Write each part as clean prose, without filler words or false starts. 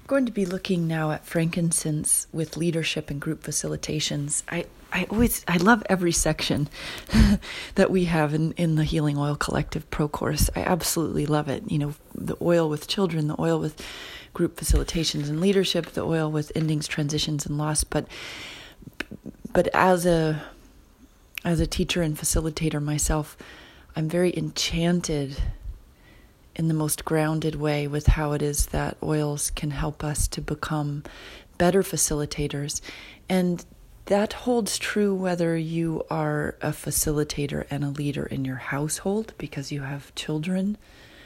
going to be looking now at frankincense with leadership and group facilitations. I love every section that we have in the Healing Oil Collective Pro Course. I absolutely love it. You know, the oil with children, the oil with group facilitations and leadership, the oil with endings, transitions, and loss. But as a teacher and facilitator myself, I'm very enchanted in the most grounded way with how it is that oils can help us to become better facilitators. And that holds true whether you are a facilitator and a leader in your household because you have children,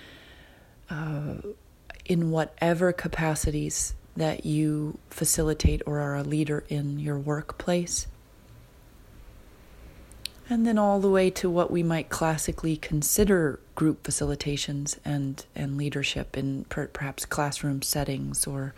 in whatever capacities that you facilitate or are a leader in your workplace. And then all the way to what we might classically consider group facilitations and leadership in perhaps classroom settings or,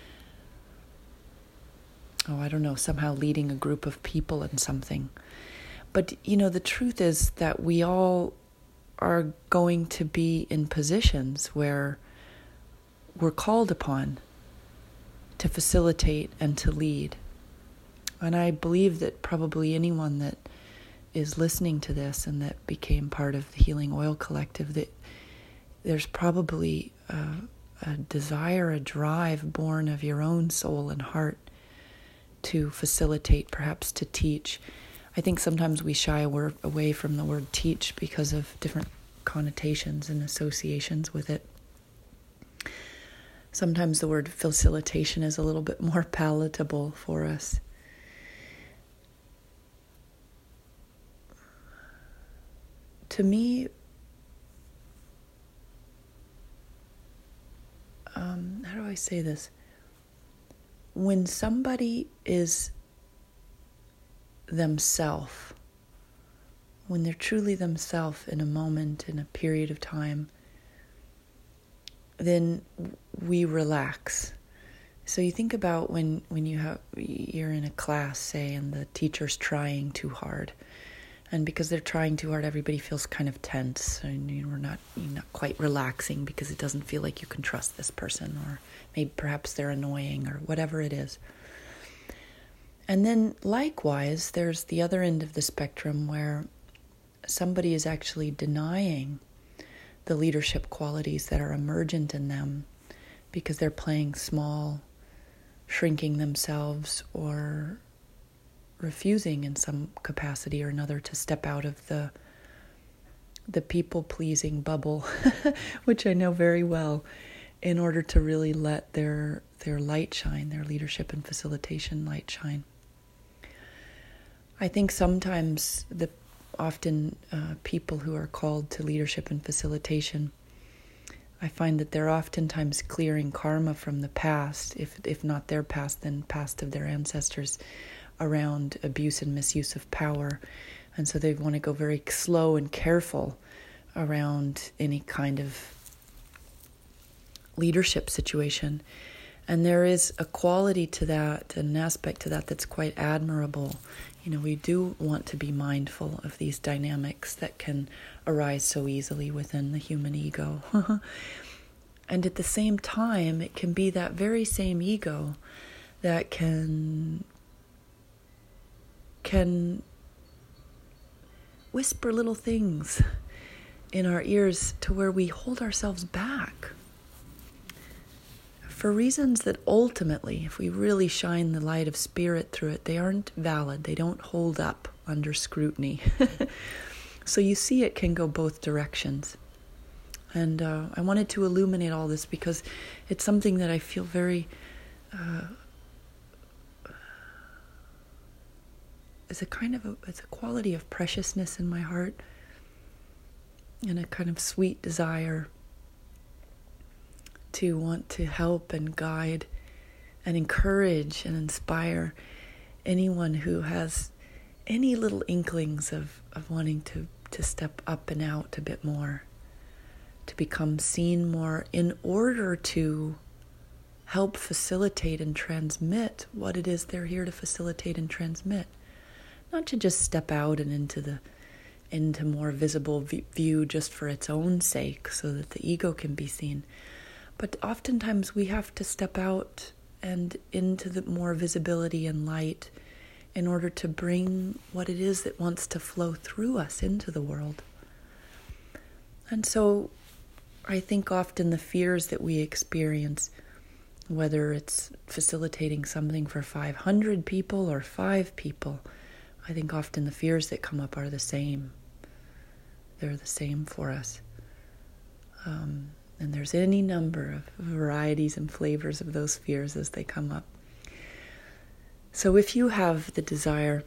somehow leading a group of people in something. But, the truth is that we all are going to be in positions where we're called upon to facilitate and to lead. And I believe that probably anyone that is listening to this and that became part of the Healing Oil Collective, that there's probably a desire, a drive born of your own soul and heart to facilitate, perhaps to teach. I think sometimes we shy away from the word teach because of different connotations and associations with it. Sometimes the word facilitation is a little bit more palatable for us. To me, how do I say this? When somebody is themselves, when they're truly themselves in a moment, in a period of time, then we relax. So you think about when you're in a class, say, and the teacher's trying too hard. And because they're trying too hard, everybody feels kind of tense, and you're not quite relaxing because it doesn't feel like you can trust this person, or maybe perhaps they're annoying, or whatever it is. And then likewise, there's the other end of the spectrum where somebody is actually denying the leadership qualities that are emergent in them because they're playing small, shrinking themselves, or refusing in some capacity or another to step out of the people-pleasing bubble, which I know very well, in order to really let their light shine, their leadership and facilitation light shine. I think sometimes often people who are called to leadership and facilitation, I find that they're oftentimes clearing karma from the past, if not their past, then past of their ancestors, around abuse and misuse of power. And so they want to go very slow and careful around any kind of leadership situation. And there is a quality to that, an aspect to that that's quite admirable. We do want to be mindful of these dynamics that can arise so easily within the human ego. And at the same time, it can be that very same ego that can whisper little things in our ears to where we hold ourselves back for reasons that ultimately, if we really shine the light of spirit through it, they aren't valid. They don't hold up under scrutiny. So you see, it can go both directions. And I wanted to illuminate all this because it's something that I feel very it's a quality of preciousness in my heart, and a kind of sweet desire to want to help and guide and encourage and inspire anyone who has any little inklings of wanting to step up and out a bit more, to become seen more in order to help facilitate and transmit what it is they're here to facilitate and transmit. Not to just step out and into more visible view just for its own sake so that the ego can be seen, But oftentimes we have to step out and into the more visibility and light in order to bring what it is that wants to flow through us into the world. And so I think often the fears that we experience, whether it's facilitating something for 500 people or 5 people, I think often the fears that come up are the same. They're the same for us. And there's any number of varieties and flavors of those fears as they come up. So if you have the desire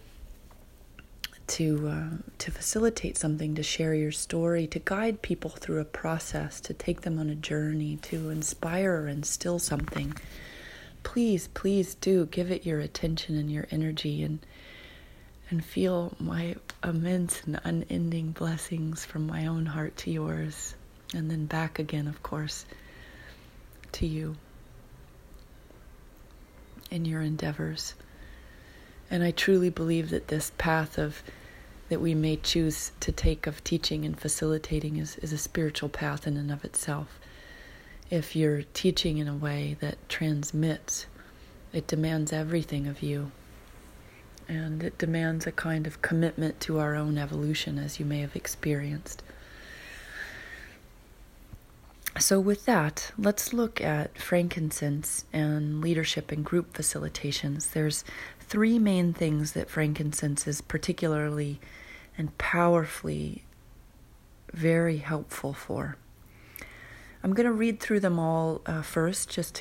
to facilitate something, to share your story, to guide people through a process, to take them on a journey, to inspire or instill something, please do give it your attention and your energy, and feel my immense and unending blessings from my own heart to yours, and then back again, of course, to you in your endeavors. And I truly believe that this path that we may choose to take of teaching and facilitating is a spiritual path in and of itself. If you're teaching in a way that transmits, it demands everything of you. And it demands a kind of commitment to our own evolution, as you may have experienced. So with that, let's look at frankincense and leadership and group facilitations. There's 3 main things that frankincense is particularly and powerfully very helpful for. I'm going to read through them all first, just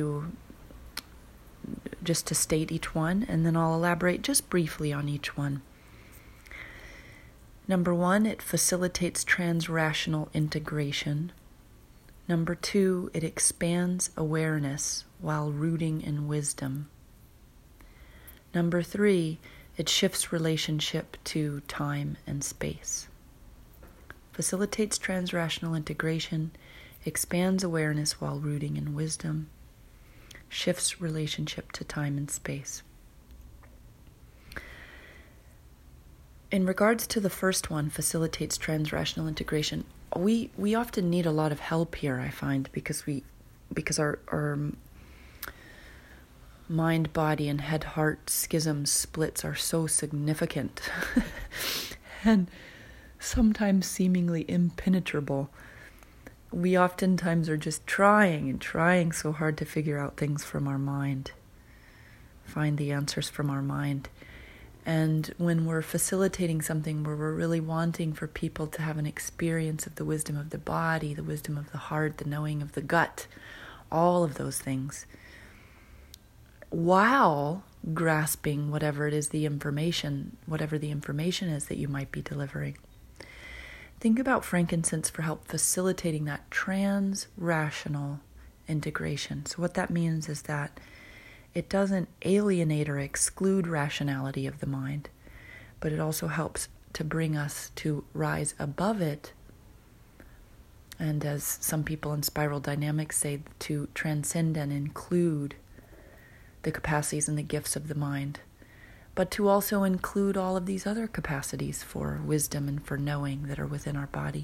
to state each one, and then I'll elaborate just briefly on each one. Number 1, it facilitates transrational integration. Number 2, it expands awareness while rooting in wisdom. Number 3, it shifts relationship to time and space. Facilitates transrational integration, expands awareness while rooting in wisdom, shifts relationship to time and space. In regards to the first one, facilitates transrational integration, we often need a lot of help here, I find, because our mind, body, and head-heart schisms, splits are so significant and sometimes seemingly impenetrable. We oftentimes are just trying so hard to figure out things from our mind, find the answers from our mind. And when we're facilitating something where we're really wanting for people to have an experience of the wisdom of the body, the wisdom of the heart, the knowing of the gut, all of those things, while grasping whatever it is whatever the information is that you might be delivering. Think about frankincense for help facilitating that trans-rational integration. So what that means is that it doesn't alienate or exclude rationality of the mind, but it also helps to bring us to rise above it. And as some people in spiral dynamics say, to transcend and include the capacities and the gifts of the mind, but to also include all of these other capacities for wisdom and for knowing that are within our body.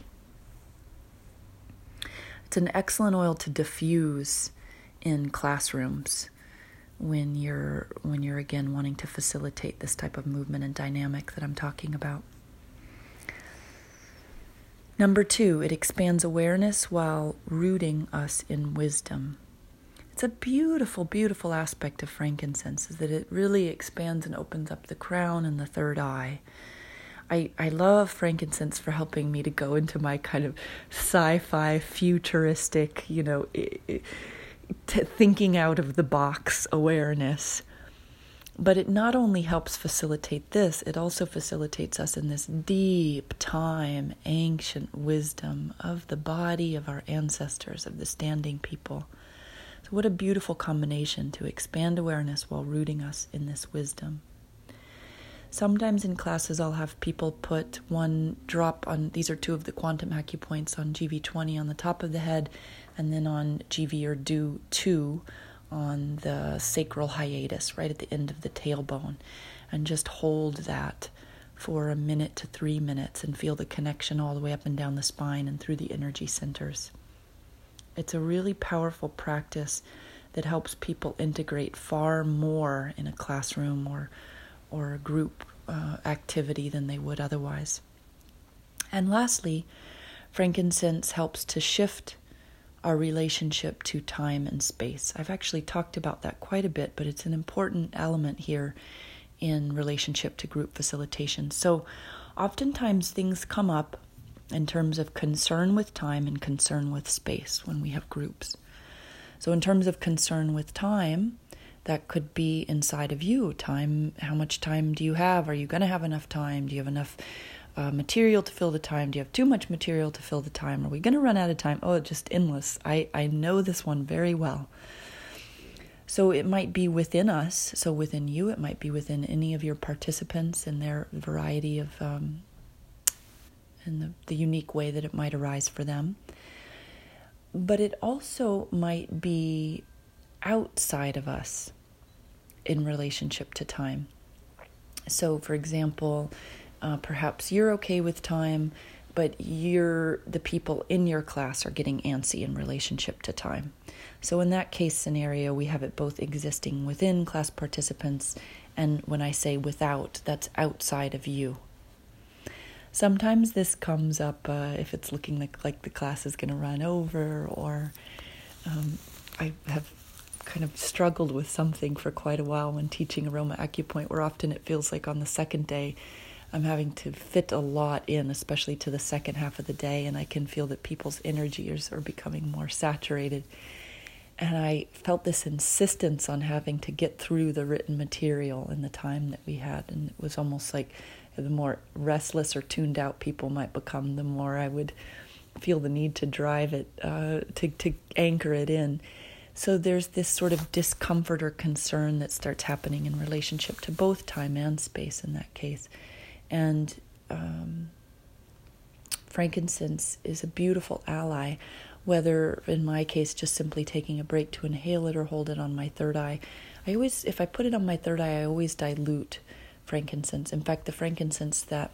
It's an excellent oil to diffuse in classrooms when you're again wanting to facilitate this type of movement and dynamic that I'm talking about. Number 2, it expands awareness while rooting us in wisdom. It's a beautiful, beautiful aspect of frankincense, is that it really expands and opens up the crown and the third eye. I love frankincense for helping me to go into my kind of sci-fi, futuristic, thinking out of the box awareness. But it not only helps facilitate this, it also facilitates us in this deep time, ancient wisdom of the body of our ancestors, of the standing people. So what a beautiful combination to expand awareness while rooting us in this wisdom. Sometimes in classes I'll have people put one drop on, these are 2 of the quantum acupoints, on GV20 on the top of the head, and then on GV or Do 2 on the sacral hiatus, right at the end of the tailbone, and just hold that for 1 minute to 3 minutes and feel the connection all the way up and down the spine and through the energy centers. It's a really powerful practice that helps people integrate far more in a classroom or a group activity than they would otherwise. And lastly, frankincense helps to shift our relationship to time and space. I've actually talked about that quite a bit, but it's an important element here in relationship to group facilitation. So oftentimes things come up in terms of concern with time and concern with space when we have groups. So in terms of concern with time, that could be inside of you. Time, how much time do you have? Are you going to have enough time? Do you have enough material to fill the time? Do you have too much material to fill the time? Are we going to run out of time? Oh, just endless. I know this one very well. So it might be within us. So within you, it might be within any of your participants and their variety of, and the unique way that it might arise for them. But it also might be outside of us in relationship to time. So for example, perhaps you're okay with time, but the people in your class are getting antsy in relationship to time. So in that case scenario, we have it both existing within class participants, and when I say without, that's outside of you. Sometimes this comes up if it's looking like the class is going to run over, or I have kind of struggled with something for quite a while when teaching aroma acupoint, where often it feels like on the second day I'm having to fit a lot in, especially to the second half of the day, and I can feel that people's energies are becoming more saturated. And I felt this insistence on having to get through the written material in the time that we had, and it was almost like the more restless or tuned out people might become, the more I would feel the need to drive it, to anchor it in. So there's this sort of discomfort or concern that starts happening in relationship to both time and space in that case. And frankincense is a beautiful ally, whether in my case just simply taking a break to inhale it or hold it on my third eye. If I put it on my third eye, I always dilute frankincense. In fact, the frankincense that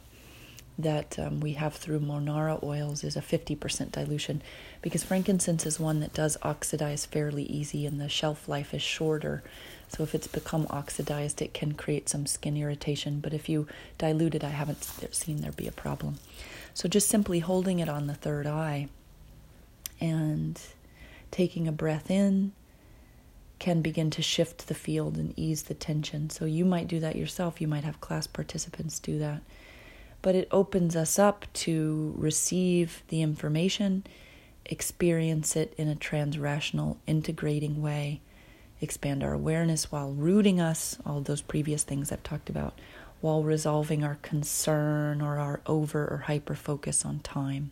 we have through Monara oils is a 50% dilution, because frankincense is one that does oxidize fairly easy and the shelf life is shorter. So if it's become oxidized, it can create some skin irritation. But if you dilute it, I haven't seen there be a problem. So just simply holding it on the third eye and taking a breath in can begin to shift the field and ease the tension. So you might do that yourself. You might have class participants do that. But it opens us up to receive the information, experience it in a transrational, integrating way, expand our awareness while rooting us, all those previous things I've talked about, while resolving our concern or our over or hyper focus on time.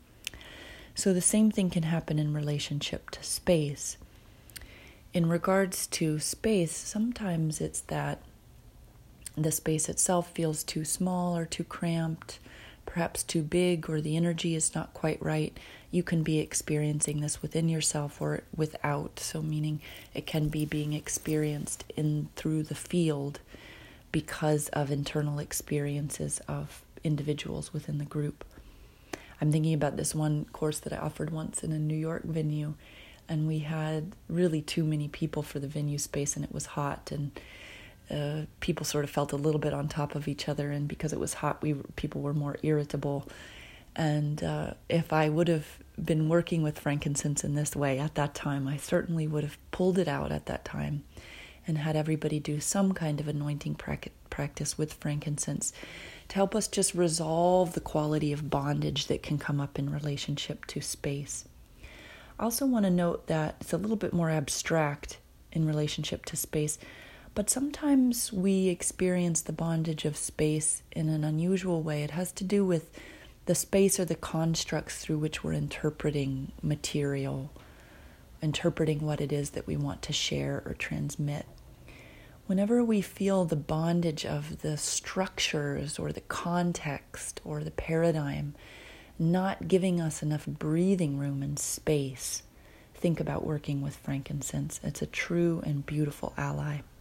So the same thing can happen in relationship to space. In regards to space, sometimes it's that the space itself feels too small or too cramped, perhaps too big, or the energy is not quite right. You can be experiencing this within yourself or without, so meaning it can be being experienced through the field because of internal experiences of individuals within the group. I'm thinking about this one course that I offered once in a New York venue, and we had really too many people for the venue space, and it was hot, and people sort of felt a little bit on top of each other, and because it was hot, people were more irritable. And if I would have been working with frankincense in this way at that time, I certainly would have pulled it out at that time and had everybody do some kind of anointing practice with frankincense to help us just resolve the quality of bondage that can come up in relationship to space. I also want to note that it's a little bit more abstract in relationship to space, but sometimes we experience the bondage of space in an unusual way. It has to do with the space or the constructs through which we're interpreting material, interpreting what it is that we want to share or transmit. Whenever we feel the bondage of the structures or the context or the paradigm not giving us enough breathing room and space, think about working with frankincense. It's a true and beautiful ally.